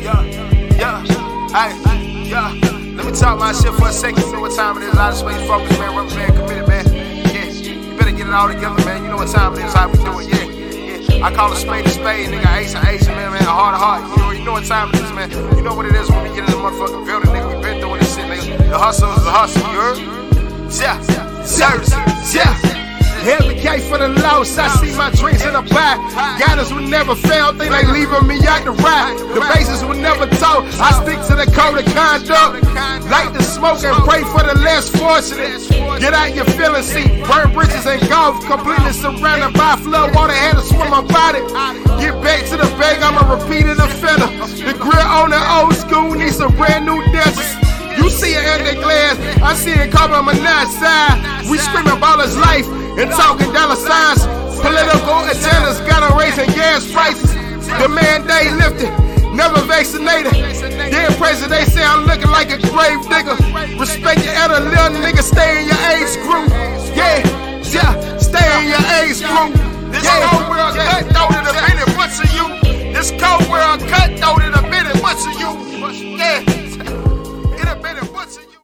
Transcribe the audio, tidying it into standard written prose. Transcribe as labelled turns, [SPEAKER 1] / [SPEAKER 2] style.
[SPEAKER 1] Let me talk my shit for a second. You know what time it is. Out of space, focus, man. Rubber band committed, man. Yeah, you better get it all together, man. You know what time it is. How we do it, yeah. I call a spade, nigga. Ace, man. A heart to heart. You know what time it is, man. You know what it is when we get in the motherfucking building, nigga. We been doing this shit, nigga. The hustle is the hustle, you heard? Yeah. Heavy K for the loss, I see my dreams in a bag. Guidance will never fail, think like leaving me out the ride. The bases will never talk, I stick to the code of conduct. Light the smoke and pray for the less fortunate. Get out your feelings, see, burn bridges and golf. Completely surrounded by flood water, had to swim my body. Get back to the bag, I'm a repeated offender. The grill on the old school needs some brand new dances. You see it in the glass, I see it cover my night side. We screaming about his life and talking dollar signs. Political agendas got on raising gas prices. The mandate lifted, never vaccinated. Dead president, they say I'm looking like a grave digger. Respect your elder, little nigga, stay in your age group.